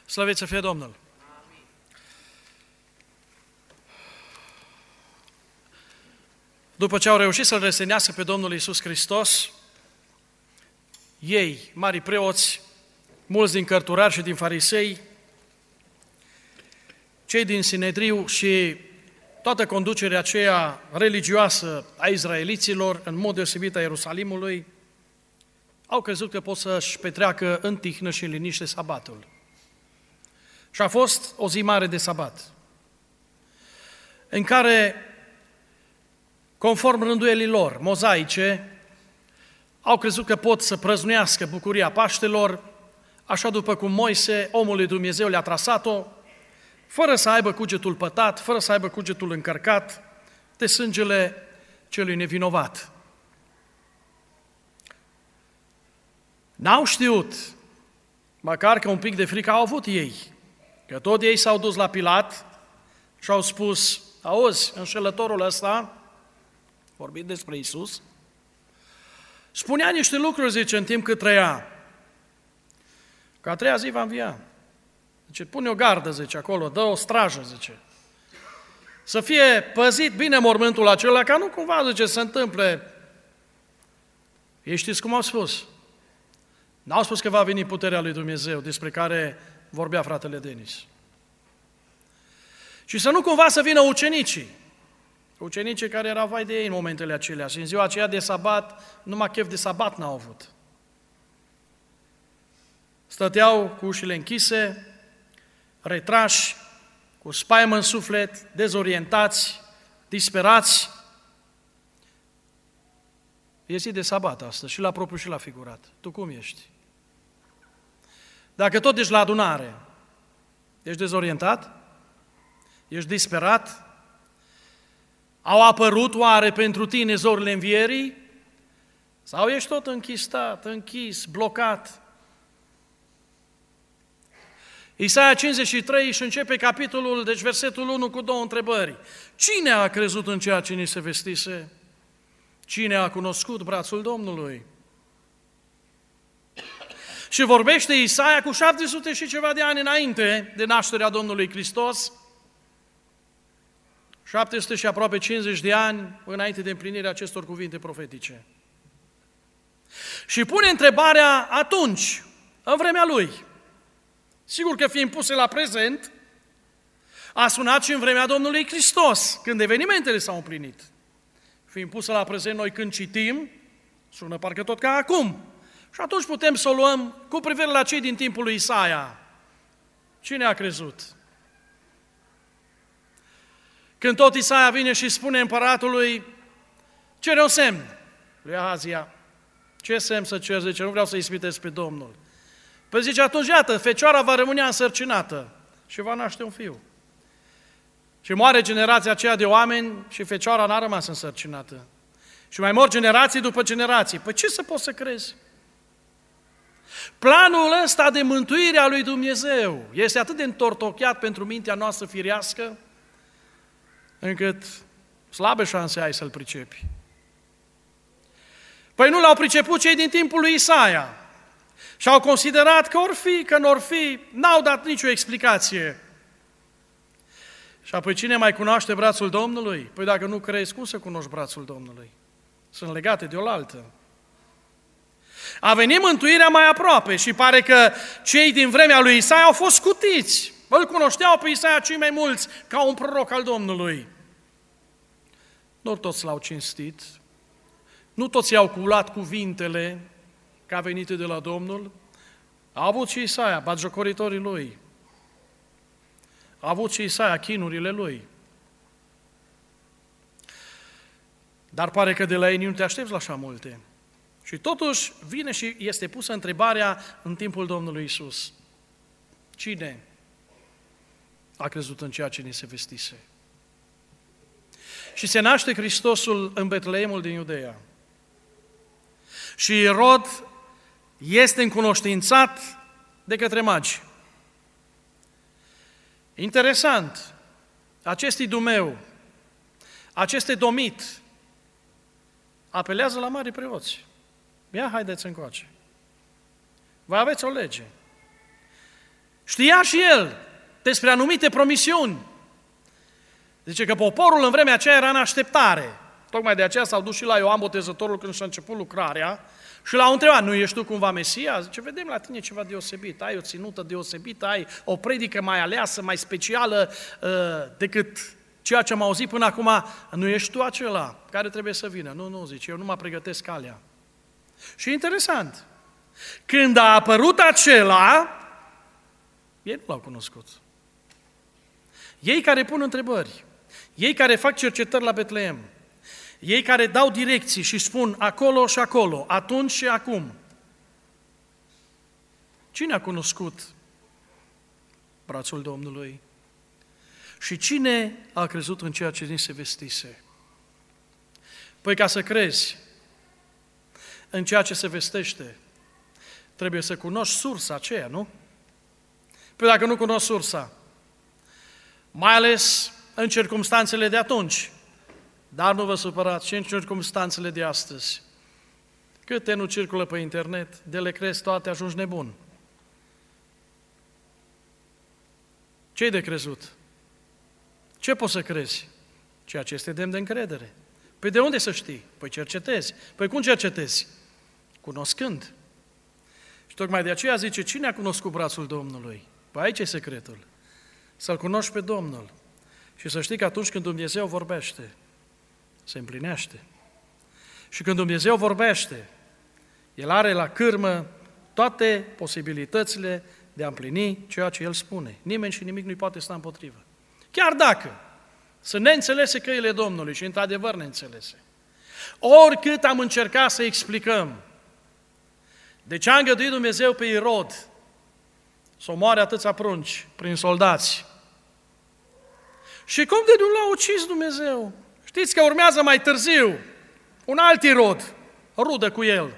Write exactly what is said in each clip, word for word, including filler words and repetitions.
Slăvit să fie Domnul! După ce au reușit să-L răstignească pe Domnul Iisus Hristos, ei, mari preoți, mulți din cărturari și din farisei, cei din Sinedriu și toată conducerea aceea religioasă a izraeliților, în mod deosebit a Ierusalimului, au crezut că pot să-și petreacă în tihnă și în liniște sabatul. Și a fost o zi mare de sabat, în care, conform rânduielii lor mozaice, au crezut că pot să prăznuiască bucuria Paștelor, așa după cum Moise, omul lui Dumnezeu, le-a trasat-o, fără să aibă cugetul pătat, fără să aibă cugetul încărcat de sângele celui nevinovat. N-au știut, măcar că un pic de frică au avut ei, că tot ei s-au dus la Pilat și au spus: auzi, înșelătorul ăsta, vorbind despre Iisus, spunea niște lucruri, zice, în timp cât trăia, că a treia zi va învia. Zice, pune o gardă, zice, acolo, dă o strajă, zice, să fie păzit bine mormântul acela, ca nu cumva, zice, să se întâmple. Ei știți cum au spus? N-au spus că va veni puterea lui Dumnezeu, despre care vorbea fratele Denis. Și să nu cumva să vină ucenicii, ucenicii care erau vai de ei în momentele acelea și în ziua aceea de sabat, numai chef de sabat n-au avut. Stăteau cu ușile închise, retrași, cu spaimă în suflet, dezorientați, disperați. E zi de sabat astăzi, și la propriu și la figurat. Tu cum ești? Dacă tot ești la adunare, ești dezorientat? Ești disperat? Au apărut oare pentru tine zorile învierii? Sau ești tot închistat, închis, blocat? Isaia cincizeci și trei și începe capitolul, deci versetul unu, cu două întrebări. Cine a crezut în ceea ce ni se vestise? Cine a cunoscut brațul Domnului? Și vorbește Isaia cu șapte sute și ceva de ani înainte de nașterea Domnului Hristos, șapte sute și aproape cincizeci de ani înainte de împlinirea acestor cuvinte profetice. Și pune întrebarea atunci, în vremea lui. Sigur că fiind puse la prezent, a sunat și în vremea Domnului Hristos, când evenimentele s-au împlinit. Fiind pusă la prezent, noi când citim, sună parcă tot ca acum. Și atunci putem să o luăm cu privire la cei din timpul lui Isaia. Cine a crezut? Când tot Isaia vine și spune împăratului, cere un semn lui Ahazia. Ce semn să cer? Zice, nu vreau să ispitesc pe Domnul. Păi zice, atunci iată, fecioara va rămâne însărcinată și va naște un fiu. Și moare generația aceea de oameni și fecioara n-a rămas însărcinată. Și mai mor generații după generații. Păi ce să poți să crezi? Planul ăsta de mântuire a lui Dumnezeu este atât de întortocheat pentru mintea noastră firească, încât slabe șanse ai să-l pricepi. Păi nu l-au priceput cei din timpul lui Isaia și au considerat că or fi, că n-or fi, n-au dat nicio explicație. Și apoi cine mai cunoaște brațul Domnului? Păi dacă nu crezi, cum să cunoști brațul Domnului? Sunt legate de oaltă. A venit mântuirea mai aproape și pare că cei din vremea lui Isaia au fost scutiți. Îl cunoșteau pe Isaia cei mai mulți ca un proroc al Domnului. Nu toți l-au cinstit, nu toți i-au culat cuvintele ca venite de la Domnul. A avut și Isaia batjocoritorii lui. A avut și Isaia chinurile lui. Dar pare că de la ei nu te aștepți la așa multe. Și totuși vine și este pusă întrebarea în timpul Domnului Iisus. Cine a crezut în ceea ce ni se vestise? Și se naște Hristosul în Betleemul din Iudeea. Și Irod este încunoștințat de către magi. Interesant, acest idumeu, acest edomit, apelează la mari preoți. Ia, haideți încoace. Voi aveți o lege. Știa și el despre anumite promisiuni. Zice că poporul în vremea aceea era în așteptare. Tocmai de aceea s-au dus și la Ioan Botezătorul când și-a început lucrarea și l-au întrebat, nu ești tu cumva Mesia? Zice, vedem la tine ceva deosebit, ai o ținută deosebită, ai o predică mai aleasă, mai specială uh, decât ceea ce am auzit până acum. Nu ești tu acela care trebuie să vină? Nu, nu, zice, eu nu mă pregătesc calea. Și interesant, când a apărut acela, ei nu l-au cunoscut. Ei care pun întrebări, ei care fac cercetări la Betleem, ei care dau direcții și spun acolo și acolo, atunci și acum. Cine a cunoscut brațul Domnului? Și cine a crezut în ceea ce ni se vestise? Păi ca să crezi în ceea ce se vestește, trebuie să cunoști sursa aceea, nu? Păi dacă nu cunoști sursa, mai ales în circumstanțele de atunci, dar nu vă supărați, și în circumstanțele de astăzi, câte nu circulă pe internet, de le crezi toate, ajungi nebun. Ce-i de crezut? Ce poți să crezi? Ceea ce este demn de încredere. Păi de unde să știi? Păi cercetezi. Păi cum cercetezi? Cunoscând. Și tocmai de aceea zice, cine a cunoscut brațul Domnului? Păi aici e secretul. Să-L cunoști pe Domnul. Și să știi că atunci când Dumnezeu vorbește, se împlinește. Și când Dumnezeu vorbește, El are la cârmă toate posibilitățile de a împlini ceea ce El spune. Nimeni și nimic nu-i poate sta împotrivă. Chiar dacă sunt neînțelese căile Domnului și într-adevăr neînțelese. Oricât am încercat să explicăm de ce a îngăduit Dumnezeu pe Irod să omoare atâția prunci prin soldați. Și cum de nu l-a ucis Dumnezeu? Știți că urmează mai târziu un alt Irod, rudă cu el.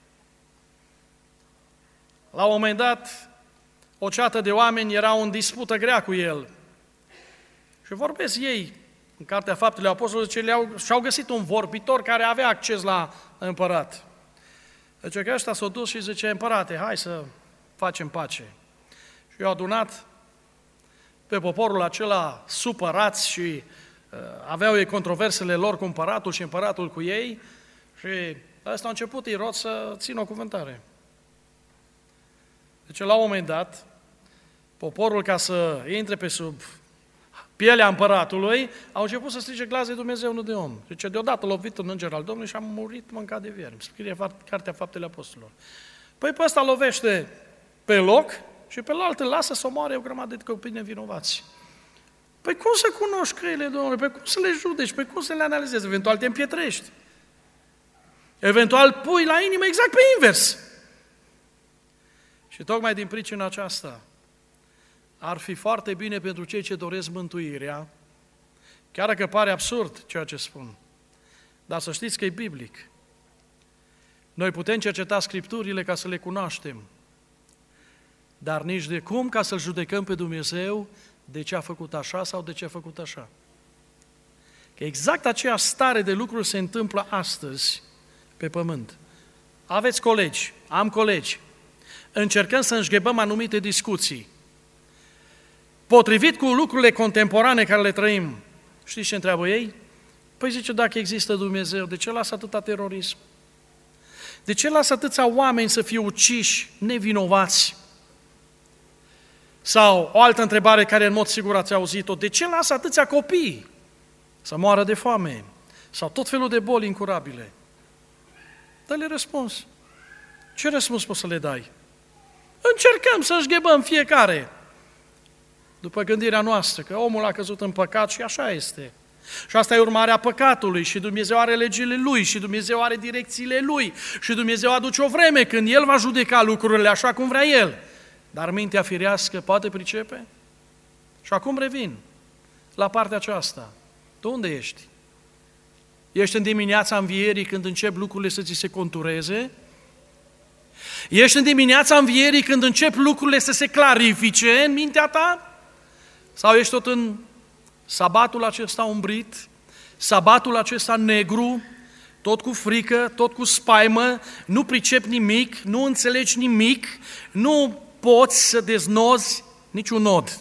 La un moment dat, o ceată de oameni erau în dispută grea cu el. Și vorbesc ei, în Cartea Faptele Apostolilor, ce le-au, și-au găsit un vorbitor care avea acces la împărat. Deci că ăștia s-au dus și zice, împărate, hai să facem pace. Și i-au adunat pe poporul acela supărați și uh, aveau ei controversele lor cu împăratul și împăratul cu ei și ăsta a început Irod să țină o cuvântare. Deci la un moment dat, poporul ca să intre pe sub pielea împăratului, au început să strige glas de Dumnezeu, nu de om. Zice, deodată lovit un înger al Domnului și am murit mâncat de viermi. Scrie Cartea Faptele Apostolilor. Păi pe ăsta lovește pe loc și pe altă lasă să omoare o grămadă de copii nevinovați. Păi cum să cunoști căile Domnului? Păi cum să le judeci? Păi cum să le analizezi? Eventual te împietrești. Eventual pui la inimă exact pe invers. Și tocmai din pricina aceasta, ar fi foarte bine pentru cei ce doresc mântuirea, chiar dacă pare absurd ceea ce spun, dar să știți că e biblic. Noi putem cerceta Scripturile ca să le cunoaștem, dar nici de cum ca să-L judecăm pe Dumnezeu de ce a făcut așa sau de ce a făcut așa. Că exact aceeași stare de lucruri se întâmplă astăzi pe pământ. Aveți colegi, am colegi, încercăm să înșghebăm anumite discuții, potrivit cu lucrurile contemporane care le trăim. Știți ce întreabă ei? Păi zice, dacă există Dumnezeu, de ce lasă atâta terorism? De ce lasă atâția oameni să fie uciși, nevinovați? Sau o altă întrebare care în mod sigur ați auzit-o, de ce lasă atâția copii să moară de foame? Sau tot felul de boli incurabile? Dă-le răspuns. Ce răspuns poți să le dai? Încercăm să îșghebăm fiecare după gândirea noastră, că omul a căzut în păcat și așa este. Și asta e urmarea păcatului și Dumnezeu are legile Lui și Dumnezeu are direcțiile Lui și Dumnezeu aduce o vreme când El va judeca lucrurile așa cum vrea El. Dar mintea firească poate pricepe? Și acum revin la partea aceasta. Tu unde ești? Ești în dimineața învierii când încep lucrurile să ți se contureze? Ești în dimineața învierii când încep lucrurile să se clarifice în mintea ta? Sau ești tot în sabatul acesta umbrit, sabatul acesta negru, tot cu frică, tot cu spaimă, nu pricepi nimic, nu înțelegi nimic, nu poți să deznozi niciun nod.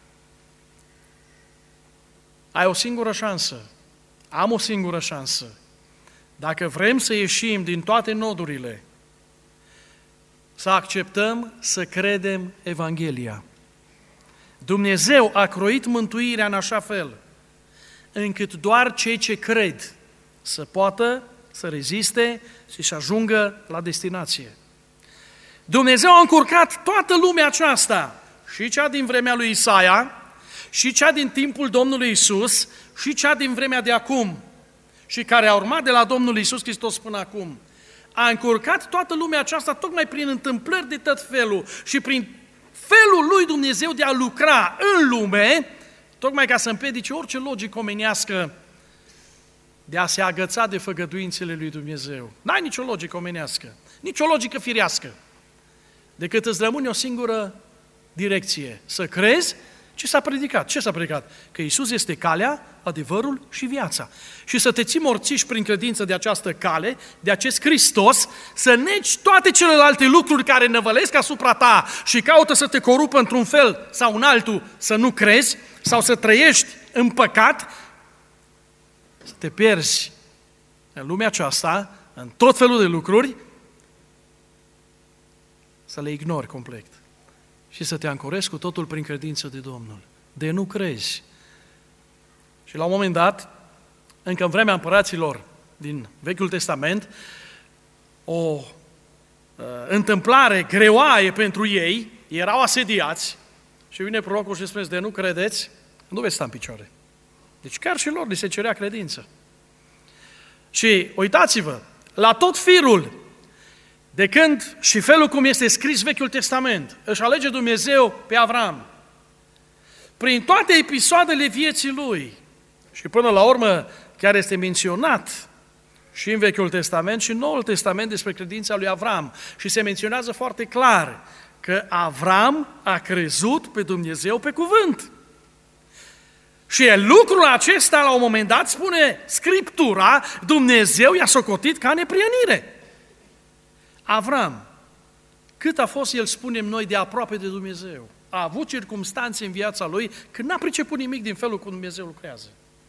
Ai o singură șansă. Am o singură șansă. Dacă vrem să ieșim din toate nodurile, să acceptăm să credem Evanghelia. Dumnezeu a croit mântuirea în așa fel, încât doar cei ce cred să poată să reziste și să ajungă la destinație. Dumnezeu a încurcat toată lumea aceasta, și cea din vremea lui Isaia, și cea din timpul Domnului Isus, și cea din vremea de acum, și care a urmat de la Domnul Isus Hristos până acum. A încurcat toată lumea aceasta tocmai prin întâmplări de tot felul și prin felul lui Dumnezeu de a lucra în lume, tocmai ca să împiedice orice logică omenească de a se agăța de făgăduințele lui Dumnezeu. N-ai nicio logică omenească, nicio logică firească, decât îți rămâne o singură direcție, să crezi ce s-a predicat. Ce s-a predicat? Că Iisus este calea, adevărul și viața. Și să te ții morțiși prin credință de această cale, de acest Hristos, să negi toate celelalte lucruri care năvălesc asupra ta și caută să te corupă într-un fel sau în altul, să nu crezi sau să trăiești în păcat, să te pierzi în lumea aceasta, în tot felul de lucruri, să le ignori complet și să te ancorezi cu totul prin credință de Domnul. De nu crezi. Și la un moment dat, încă în vremea împăraților din Vechiul Testament, o uh, întâmplare greoaie pentru ei, erau asediați și vine prorocul și spune, de nu credeți, nu veți sta în picioare. Deci chiar și lor li se cerea credință. Și uitați-vă, la tot firul de când și felul cum este scris Vechiul Testament, își alege Dumnezeu pe Avram, prin toate episoadele vieții lui, și până la urmă chiar este menționat și în Vechiul Testament și în Noul Testament despre credința lui Avram, și se menționează foarte clar că Avram a crezut pe Dumnezeu pe cuvânt. Și lucrul acesta, la un moment dat, spune Scriptura, Dumnezeu i-a socotit ca neprihănire. Avram, cât a fost el, spunem noi, de aproape de Dumnezeu, a avut circumstanțe în viața lui când n-a priceput nimic din felul cum Dumnezeu lucrează.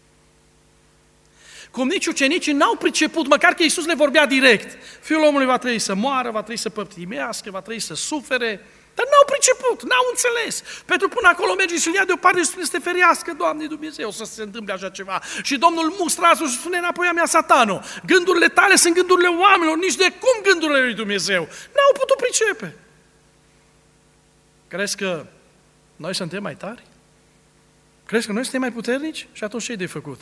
Cum nici ucenicii n-au priceput, măcar că Iisus le vorbea direct. Fiul omului va trebui să moară, va trebui să pătimească, va trebui să sufere, dar n-au priceput, n-au înțeles. Pentru până acolo merge și îl ia deoparte și spune să te ferească, Doamne Dumnezeu, să se întâmple așa ceva. Și Domnul mustră asul și spune înapoi a mea, Satano, gândurile tale sunt gândurile oamenilor, nici de cum gândurile lui Dumnezeu. N-au putut pricepe. Crezi că noi suntem mai tari? Crezi că noi suntem mai puternici? Și atunci ce-i de făcut?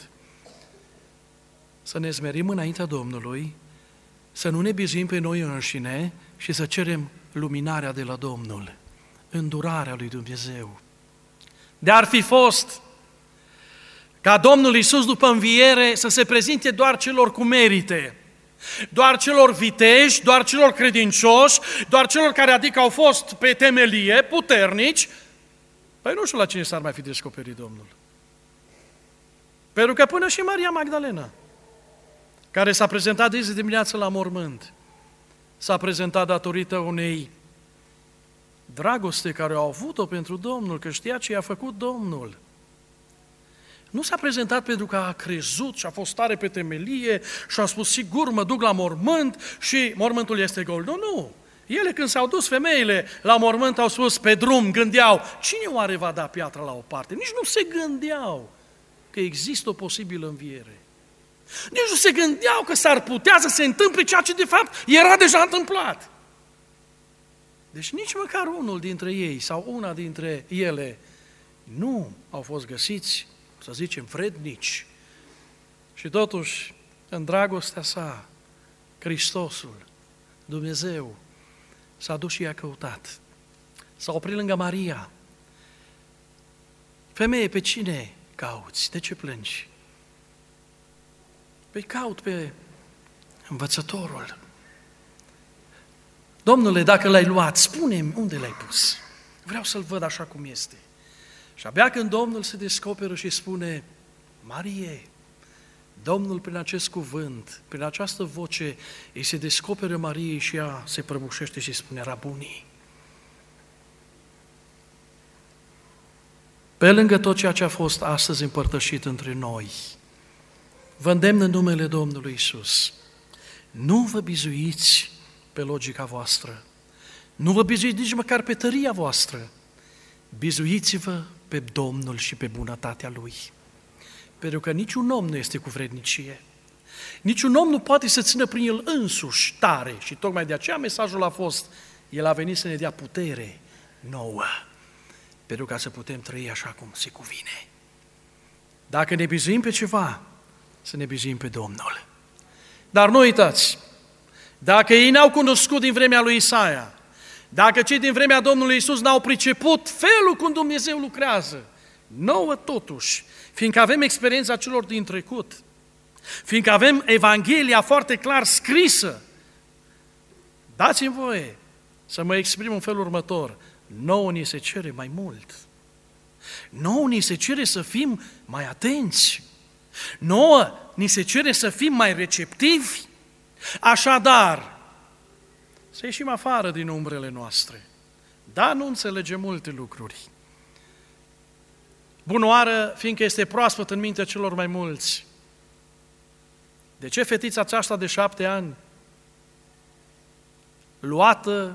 Să ne smerim înaintea Domnului, să nu ne bizuim pe noi înșine și să cerem luminarea de la Domnul, îndurarea lui Dumnezeu. De-ar fi fost ca Domnul Iisus după înviere să se prezinte doar celor cu merite, doar celor viteji, doar celor credincioși, doar celor care adică au fost pe temelie, puternici, păi nu știu la cine s-ar mai fi descoperit Domnul. Pentru că până și Maria Magdalena, care s-a prezentat de zi dimineață la mormânt, s-a prezentat datorită unei dragoste care au avut-o pentru Domnul, că știa ce i-a făcut Domnul. Nu s-a prezentat pentru că a crezut și a fost tare pe temelie și a spus, sigur, mă duc la mormânt și mormântul este gol. Nu, nu. Ele când s-au dus femeile la mormânt au spus, pe drum, gândeau, cine oare va da piatra la o parte? Nici nu se gândeau că există o posibilă înviere. Nici nu se gândeau că s-ar putea să se întâmple ceea ce de fapt era deja întâmplat. Deci nici măcar unul dintre ei sau una dintre ele nu au fost găsiți, să zicem, vrednici. Și totuși, în dragostea sa, Hristosul, Dumnezeu, s-a dus și i-a căutat. S-a oprit lângă Maria. Femeie, pe cine cauți? De ce plângi? Păi caut pe învățătorul. Domnule, dacă l-ai luat, spune-mi unde l-ai pus. Vreau să-l văd așa cum este. Și abia când Domnul se descoperă și spune, Marie, Domnul prin acest cuvânt, prin această voce, îi se descoperă Mariei și ea se prăbușește și spune, Rabuni. pe lângă tot ceea ce a fost astăzi împărtășit între noi, vă îndemn în numele Domnului Iisus, nu vă bizuiți pe logica voastră, nu vă bizuiți nici măcar pe tăria voastră, bizuiți-vă pe Domnul și pe bunătatea Lui. Pentru că niciun om nu este cu vrednicie. Niciun om nu poate să țină prin el însuși tare și tocmai de aceea mesajul a fost, El a venit să ne dea putere nouă, pentru ca să putem trăi așa cum se cuvine. Dacă ne bizuim pe ceva, să ne bizuim pe Domnul. Dar nu uitați, dacă ei n-au cunoscut din vremea lui Isaia, dacă cei din vremea Domnului Iisus n-au priceput felul cum Dumnezeu lucrează, nouă totuși, fiindcă avem experiența celor din trecut, fiindcă avem Evanghelia foarte clar scrisă, dați-mi voie să mă exprim în felul următor, nouă ni se cere mai mult. Nouă ni se cere să fim mai atenți. Nouă ni se cere să fim mai receptivi. Așadar, să ieșim afară din umbrele noastre. Da, nu înțelegem multe lucruri. Bunoară, fiindcă este proaspăt în mintea celor mai mulți. De ce fetița aceasta de șapte ani, luată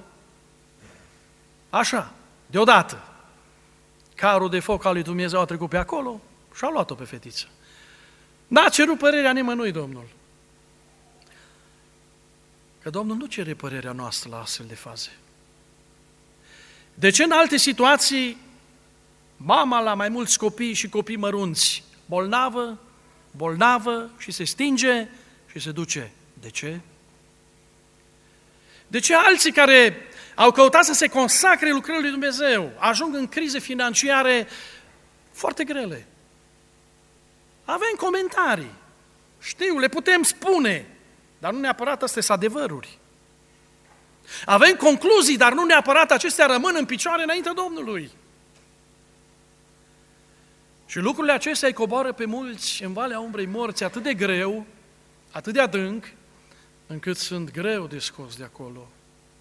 așa, deodată, carul de foc al lui Dumnezeu a trecut pe acolo și a luat-o pe fetiță. N-a cerut părerea nimănui Domnul. Că Domnul nu cere părerea noastră la astfel de faze. De ce în alte situații mama la mai mulți copii și copii mărunți, bolnavă, bolnavă și se stinge și se duce? De ce? De ce alții care au căutat să se consacre lucrării lui Dumnezeu ajung în crize financiare foarte grele? Avem comentarii, știu, le putem spune, dar nu neapărat astea sunt adevăruri. Avem concluzii, dar nu neapărat acestea rămân în picioare înaintea Domnului. Și lucrurile acestea îi coboară pe mulți în valea umbrei morții atât de greu, atât de adânc, încât sunt greu de scos de acolo.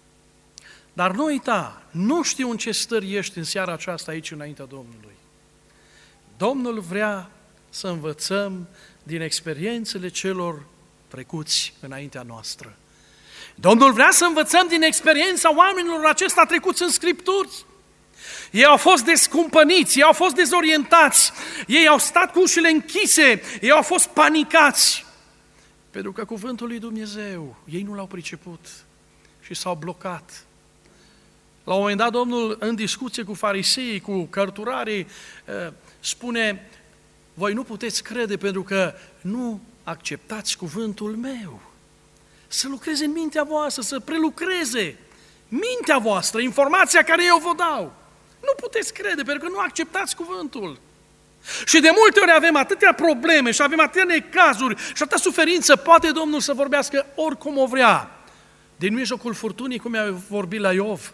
Dar nu uita, nu știu în ce stări ești în seara aceasta aici înaintea Domnului. Domnul vrea să învățăm din experiențele celor trecuți înaintea noastră. Domnul vrea să învățăm din experiența oamenilor acestea trecuți în Scripturi. Ei au fost descumpăniți, ei au fost dezorientați, ei au stat cu ușile închise, ei au fost panicați. Pentru că cuvântul lui Dumnezeu, ei nu l-au priceput și s-au blocat. La un moment dat, Domnul, în discuție cu fariseii, cu cărturarii, spune, voi nu puteți crede pentru că nu acceptați cuvântul meu. Să lucreze în mintea voastră, să prelucreze mintea voastră, informația care eu vă dau. Nu puteți crede pentru că nu acceptați cuvântul. Și de multe ori avem atâtea probleme și avem atâtea necazuri și atâta suferință, poate Domnul să vorbească oricum o vrea. Din mijlocul furtunii, cum a vorbit la Iov.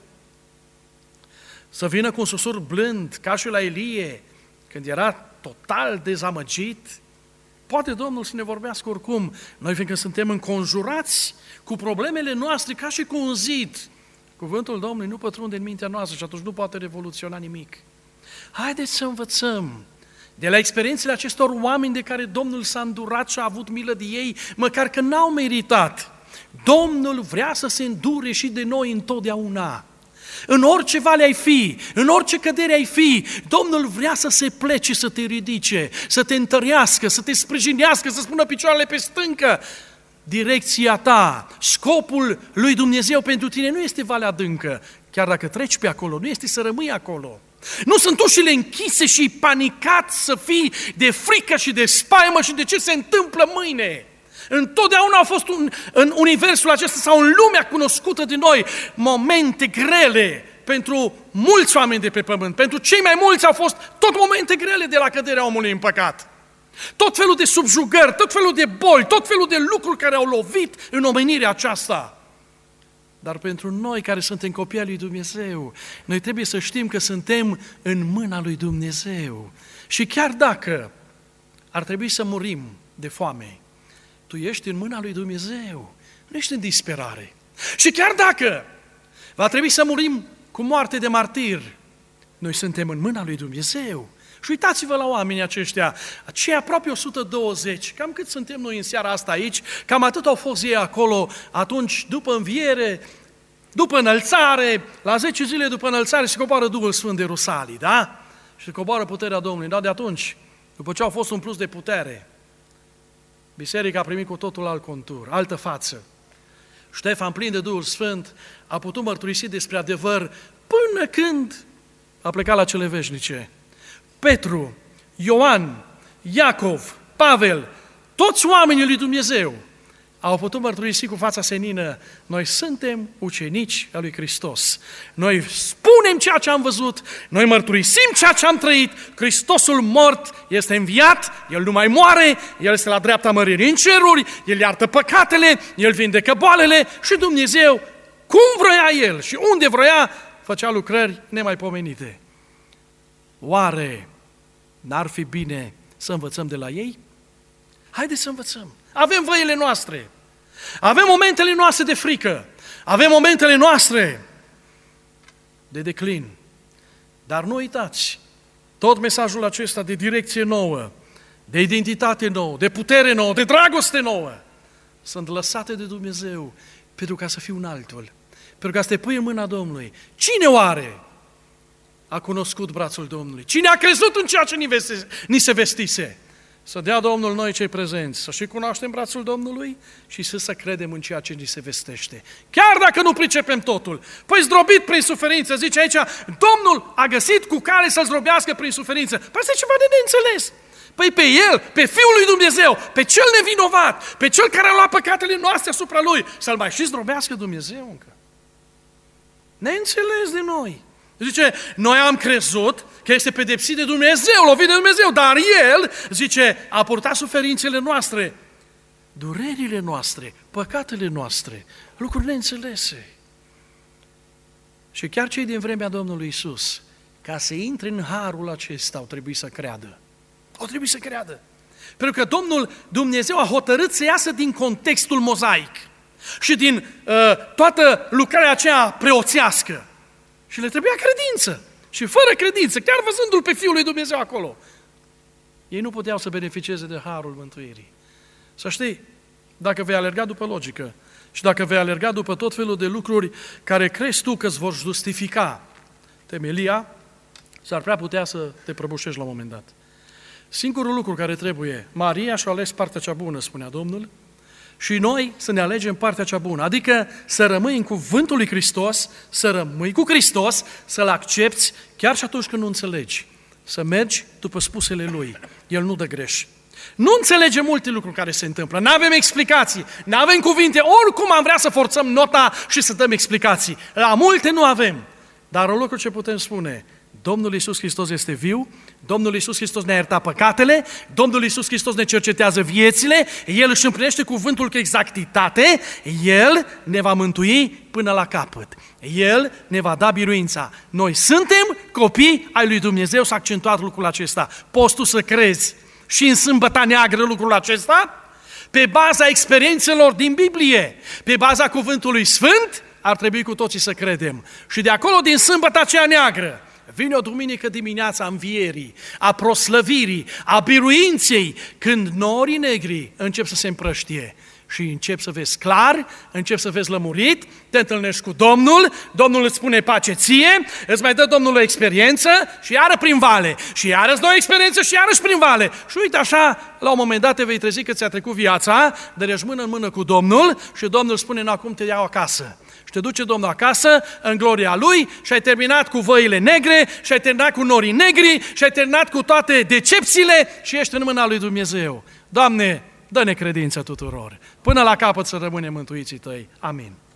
Să vină cu un susur blând, ca și la Ilie, când era total dezamăgit. Poate Domnul să ne vorbească oricum. Noi, fiindcă suntem înconjurați cu problemele noastre ca și cu un zid, cuvântul Domnului nu pătrunde în mintea noastră și atunci nu poate revoluționa nimic. Haideți să învățăm de la experiențele acestor oameni de care Domnul s-a îndurat și a avut milă de ei, măcar că n-au meritat. Domnul vrea să se îndure și de noi întotdeauna. În orice vale ai fi, în orice cădere ai fi, Domnul vrea să se plece, să te ridice, să te întărească, să te sprijinească, să spună picioarele pe stâncă. Direcția ta, scopul lui Dumnezeu pentru tine nu este valea adâncă, chiar dacă treci pe acolo, nu este să rămâi acolo. Nu sunt ușile închise și panicat să fii de frică și de spaimă și de ce se întâmplă mâine. Întotdeauna au fost un, în universul acesta sau în lumea cunoscută de noi momente grele pentru mulți oameni de pe pământ. Pentru cei mai mulți au fost tot momente grele de la căderea omului în păcat. Tot felul de subjugări, tot felul de boli, tot felul de lucruri care au lovit în omenirea aceasta. Dar pentru noi care suntem copii al lui Dumnezeu, noi trebuie să știm că suntem în mâna lui Dumnezeu. Și chiar dacă ar trebui să murim de foame, tu ești în mâna lui Dumnezeu, nu ești în disperare. Și chiar dacă va trebui să murim cu moarte de martir, Noi suntem în mâna lui Dumnezeu. Și uitați-vă la oamenii aceștia, cei aproape o sută douăzeci, cam cât suntem noi în seara asta aici, cam atât au fost ei acolo atunci, după înviere, după înălțare, la zece zile după înălțare se coboară Duhul Sfânt de Rusalii, da? Și se coboară puterea Domnului, da? De atunci, după ce au fost umpluți de putere, biserica a primit cu totul alt contur, altă față. Ștefan, plin de Duhul Sfânt, a putut mărturisi despre adevăr până când a plecat la cele veșnice. Petru, Ioan, Iacov, Pavel, toți oamenii lui Dumnezeu au putut mărturisi cu fața senină, noi suntem ucenici al lui Hristos. Noi spunem ceea ce am văzut, noi mărturisim ceea ce am trăit, Hristosul mort este înviat, El nu mai moare, El este la dreapta măririi în ceruri, El iartă păcatele, El vindecă boalele și Dumnezeu, cum vroia El și unde vroia, făcea lucrări nemaipomenite. Oare n-ar fi bine să învățăm de la ei? Haideți să învățăm. Avem văile noastre, avem momentele noastre de frică, avem momentele noastre de declin. Dar nu uitați, tot mesajul acesta de direcție nouă, de identitate nouă, de putere nouă, de dragoste nouă, sunt lăsate de Dumnezeu pentru ca să fii un altul, pentru ca să te pui în mâna Domnului. Cine oare a cunoscut brațul Domnului? Cine a crezut în ceea ce ni se vestise? Să dea Domnul noi cei prezenți, să și cunoaștem brațul Domnului și să, să credem în ceea ce ni se vestește. Chiar dacă nu pricepem totul. Păi zdrobit prin suferință, zice aici, Domnul a găsit cu care să zdrobească prin suferință. Păi asta e ceva de neînțeles. Păi pe El, pe Fiul lui Dumnezeu, pe Cel nevinovat, pe Cel care a luat păcatele noastre asupra Lui, să-L mai și zdrobească Dumnezeu încă. Neînțeles de noi. Zice, noi am crezut că este pedepsit de Dumnezeu, lovit de Dumnezeu, dar El, zice, a purtat suferințele noastre, durerile noastre, păcatele noastre, lucruri neînțelese. Și chiar cei din vremea Domnului Iisus, ca să intre în harul acesta, au trebuit să creadă. Au trebuit să creadă. Pentru că Domnul Dumnezeu a hotărât să iasă din contextul mozaic și din uh, toată lucrarea aceea preoțească. Și le trebuia credință. Și fără credință, chiar văzându-L pe Fiul lui Dumnezeu acolo, ei nu puteau să beneficieze de harul mântuirii. Să știi, dacă vei alerga după logică și dacă vei alerga după tot felul de lucruri care crezi tu că îți vor justifica temelia, s-ar prea putea să te prăbușești la un moment dat. Singurul lucru care trebuie, Maria și-a ales partea cea bună, spunea Domnul, și noi să ne alegem partea cea bună, adică să rămâi în cuvântul lui Hristos, să rămâi cu Hristos, să-L accepți chiar și atunci când nu înțelegi, să mergi după spusele Lui. El nu dă greș. Nu înțelegem multe lucruri care se întâmplă, nu avem explicații, nu avem cuvinte, oricum am vrea să forțăm nota și să dăm explicații. La multe nu avem, dar un lucru ce putem spune, Domnul Iisus Hristos este viu, Domnul Iisus Hristos ne-a iertat păcatele, Domnul Iisus Hristos ne cercetează viețile, El își împlinește cuvântul cu exactitate, El ne va mântui până la capăt. El ne va da biruința. Noi suntem copii ai lui Dumnezeu, s-a accentuat lucrul acesta. Poți tu să crezi și în sâmbăta neagră lucrul acesta? Pe baza experiențelor din Biblie, pe baza cuvântului Sfânt, ar trebui cu toții să credem. Și de acolo, din sâmbăta aceea neagră, vine o duminică dimineața a învierii, a proslăvirii, a biruinței, când norii negri încep să se împrăștie și încep să vezi clar, încep să vezi lămurit, te întâlnești cu Domnul, Domnul îți spune pace ție, îți mai dă Domnul o experiență și iară prin vale, și iară îți dă o experiență și iarăși prin vale. Și uite așa, la un moment dat te vei trezi că ți-a trecut viața, dar ești mână în mână cu Domnul și Domnul spune, nu, acum te iau acasă. Și te duce Domnul acasă, în gloria Lui, și ai terminat cu văile negre, și ai terminat cu norii negri, și ai terminat cu toate decepțiile și ești în mâna lui Dumnezeu. Doamne, dă-ne credință tuturor. Până la capăt să rămânem mântuiții Tăi. Amin.